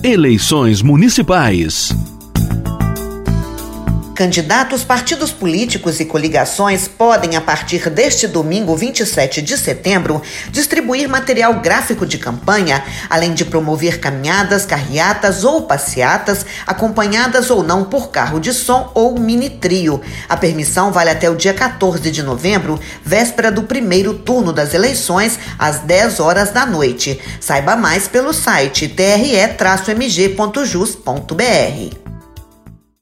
Eleições municipais. Candidatos, partidos políticos e coligações podem, a partir deste domingo, 27 de setembro, distribuir material gráfico de campanha, além de promover caminhadas, carreatas ou passeatas, acompanhadas ou não por carro de som ou mini-trio. A permissão vale até o dia 14 de novembro, véspera do primeiro turno das eleições, às 10 horas da noite. Saiba mais pelo site tre-mg.jus.br.